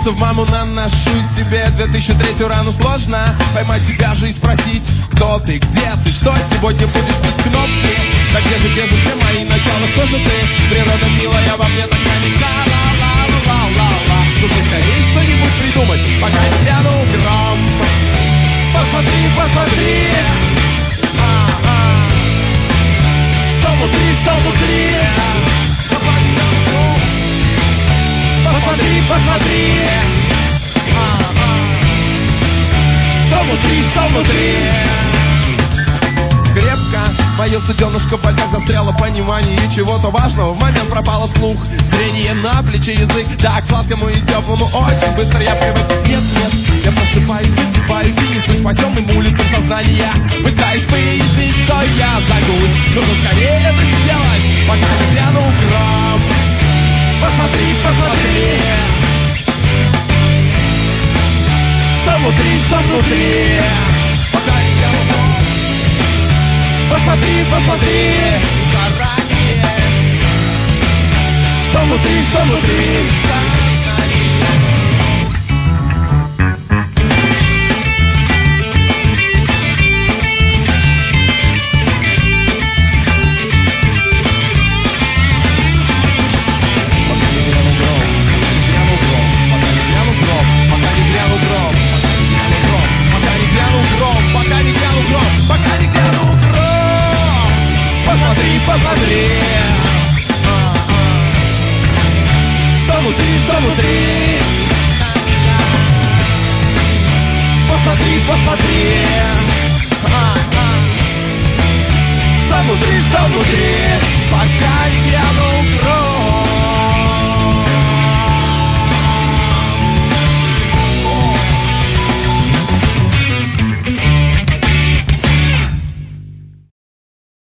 слезы в маму наношу себе 2003 рану сложно поймать себя же и спросить, кто ты, где ты, что сегодня будешь пить кнопки. Так где же все мои начала, что же ты? Природа милая во мне так намешала. Ла-ла-ла-ла-ла. Нужно скорее что-нибудь придумать, пока не грянул гром. Посмотри, посмотри. Что внутри, что внутри? Посмотри, посмотри. Что внутри, что внутри? Крепко мое суденышко в пальцах застряло понимание чего-то важного. В момент пропало слух, зрение на плече, язык. Да, к сладкому и теплому очень быстро я привык. Нет, нет, я просыпаюсь, высыпаюсь и несусь по темным улицам сознания. Пытаюсь выяснить, что я загнусь. Нужно скорее это сделать, пока не грянул гром. Посмотри, посмотри. Что внутри, что внутри? Пока не грянул гром. Посмотри, посмотри. Заранее. Что внутри, что внутри? Посмотри, что внутри, что внутри. Посмотри, посмотри. Что внутри, что внутри.